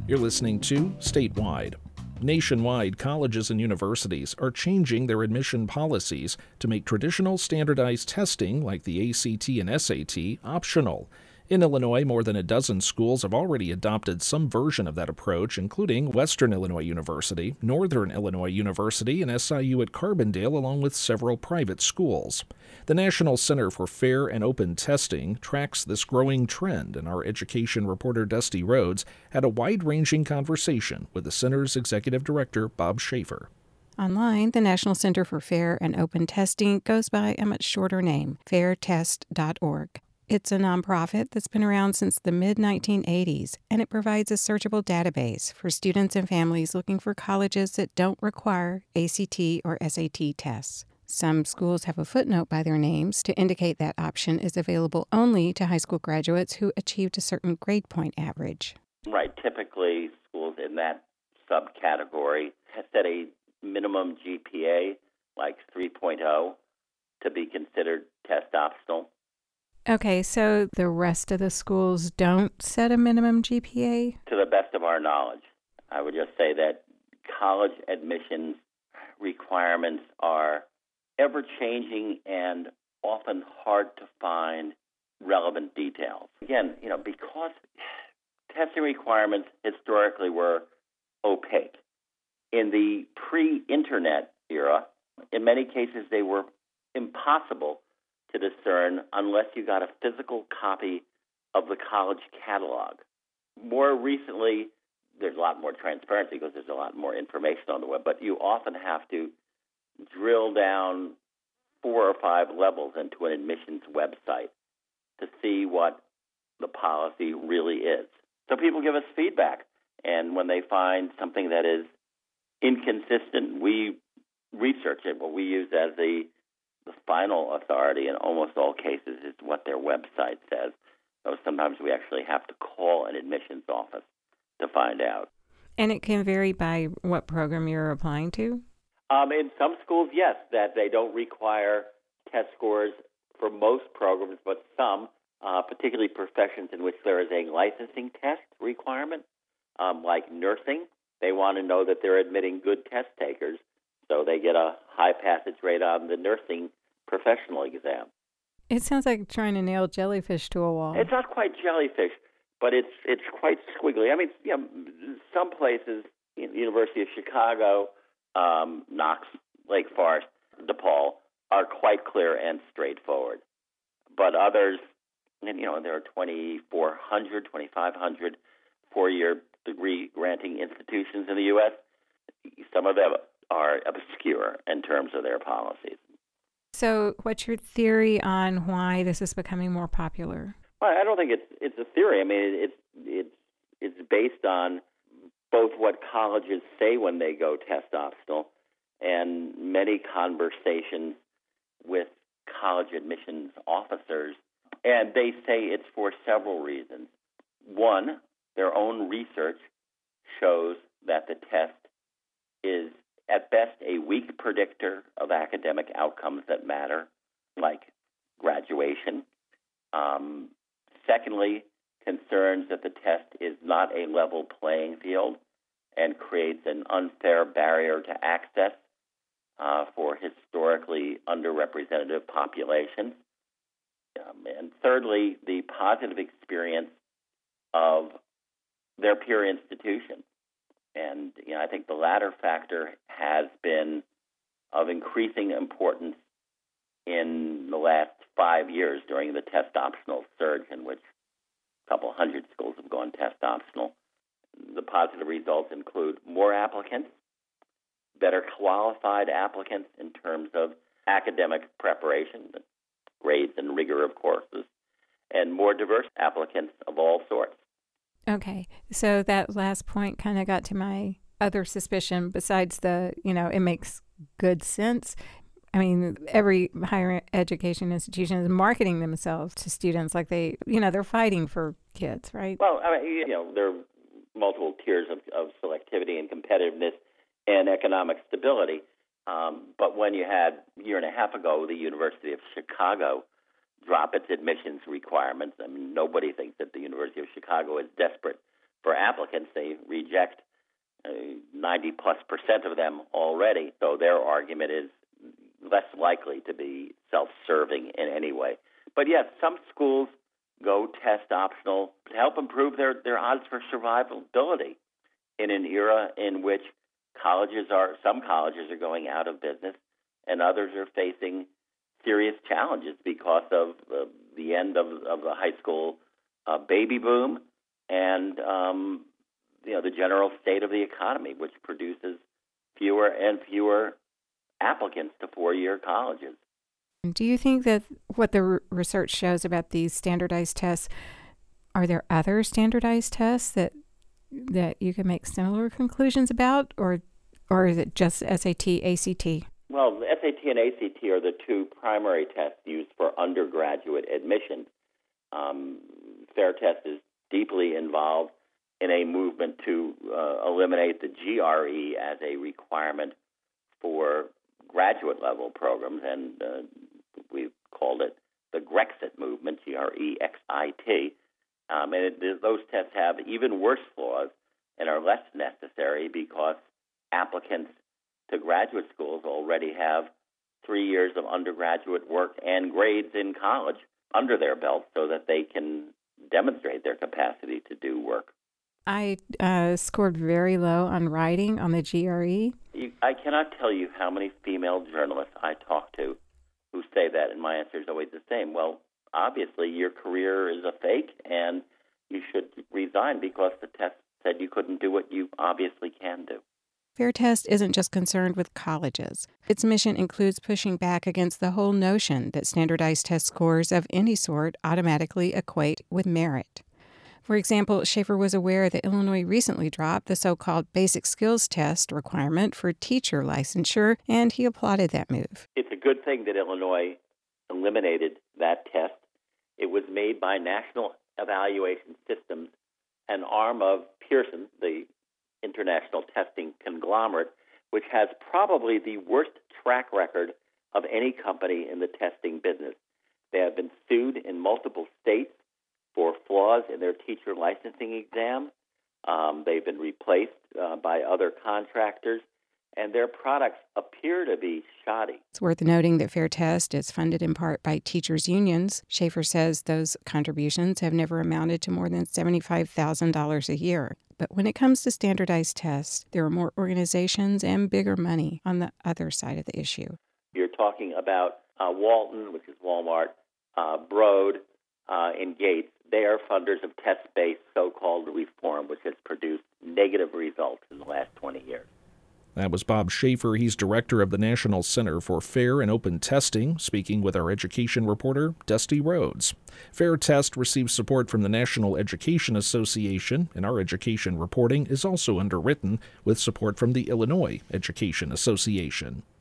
You're listening to Statewide. Nationwide, colleges and universities are changing their admission policies to make traditional standardized testing like the ACT and SAT optional. In Illinois, more than a dozen schools have already adopted some version of that approach, including Western Illinois University, Northern Illinois University, and SIU at Carbondale, along with several private schools. The National Center for Fair and Open Testing tracks this growing trend, and our education reporter Dusty Rhodes had a wide-ranging conversation with the center's executive director, Bob Schaefer. Online, the National Center for Fair and Open Testing goes by a much shorter name, fairtest.org. It's a nonprofit that's been around since the mid-1980s, and it provides a searchable database for students and families looking for colleges that don't require ACT or SAT tests. Some schools have a footnote by their names to indicate that option is available only to high school graduates who achieved a certain grade point average. Right. Typically, schools in that subcategory have set a minimum GPA, like 3.0, to be considered test optional. Okay, so the rest of the schools don't set a minimum GPA? To the best of our knowledge. I would just say that college admissions requirements are ever-changing and often hard to find relevant details. Again, because testing requirements historically were opaque. In the pre-internet era, in many cases they were impossible to discern unless you got a physical copy of the college catalog. More recently, there's a lot more transparency because there's a lot more information on the web, but you often have to drill down 4 or 5 levels into an admissions website to see what the policy really is. So people give us feedback, and when they find something that is inconsistent, we research it. What we use as the final authority in almost all cases is what their website says. So sometimes we actually have to call an admissions office to find out. And it can vary by what program you're applying to? In some schools, yes, that they don't require test scores for most programs, but some, particularly professions in which there is a licensing test requirement, like nursing, they want to know that they're admitting good test takers, so they get a high passage rate on the nursing professional exam. It sounds like trying to nail jellyfish to a wall. It's not quite jellyfish, but it's quite squiggly. I mean, some places, University of Chicago, Knox, Lake Forest, DePaul, are quite clear and straightforward. But others, there are 2,400, 2,500 four-year degree-granting institutions in the U.S. Some of them are obscure in terms of their policies. So what's your theory on why this is becoming more popular? Well, I don't think it's a theory. I mean, it's based on both what colleges say when they go test optional and many conversations with college admissions officers. And they say it's for several reasons. One, their own research shows that the test is at best a weak predictor of academic outcomes that matter, like graduation. Secondly, concerns that the test is not a level playing field and creates an unfair barrier to access for historically underrepresented populations. And thirdly, the positive experience of their peer institutions. And I think the latter factor has been of increasing importance in the last 5 years during the test optional surge, in which a couple hundred schools have gone test optional. The positive results include more applicants, better qualified applicants in terms of academic preparation, the grades and rigor of courses, and more diverse applicants of all sorts. Okay, so that last point kind of got to my other suspicion besides it makes good sense. I mean, every higher education institution is marketing themselves to students like they're fighting for kids, right? Well, I mean, there are multiple tiers of selectivity and competitiveness and economic stability. But when you had a year and a half ago, the University of Chicago drop its admissions requirements, I mean, nobody thinks that the University of Chicago is desperate for applicants. They reject 90+% of them already, so their argument is less likely to be self-serving in any way. But yes, some schools go test optional to help improve their odds for survivability in an era in which some colleges are going out of business and others are facing serious challenges because of the end of the high school baby boom and the general state of the economy, which produces fewer and fewer applicants to four-year colleges. Do you think that what the research shows about these standardized tests, are there other standardized tests that you can make similar conclusions about, or is it just SAT, ACT? Well, the SAT and ACT are the two primary tests used for undergraduate admission. FAIR Test is deeply involved in a movement to eliminate the GRE as a requirement for graduate-level programs, and we've called it the Grexit movement, Grexit. Those tests have even worse flaws and are less necessary because applicants to graduate schools already have 3 years of undergraduate work and grades in college under their belt so that they can demonstrate their capacity to do work. I scored very low on writing on the GRE. I cannot tell you how many female journalists I talk to who say that, and my answer is always the same. Well, obviously your career is a fake, and you should resign because the test said you couldn't do what you obviously can do. FAIR Test isn't just concerned with colleges. Its mission includes pushing back against the whole notion that standardized test scores of any sort automatically equate with merit. For example, Schaefer was aware that Illinois recently dropped the so-called basic skills test requirement for teacher licensure, and he applauded that move. It's a good thing that Illinois eliminated that test. It was made by National Evaluation Systems, an arm of Pearson, the international testing conglomerate, which has probably the worst track record of any company in the testing business. They have been sued in multiple states for flaws in their teacher licensing exam. They've been replaced by other contractors, and their products appear to be shoddy. It's worth noting that FAIR Test is funded in part by teachers' unions. Schaefer says those contributions have never amounted to more than $75,000 a year. But when it comes to standardized tests, there are more organizations and bigger money on the other side of the issue. You're talking about Walton, which is Walmart, Broad, and Gates. They are funders of test-based so-called reform, which has produced negative results in the last 20 years. That was Bob Schaefer. He's director of the National Center for Fair and Open Testing, speaking with our education reporter, Dusty Rhodes. FAIR Test receives support from the National Education Association, and our education reporting is also underwritten with support from the Illinois Education Association.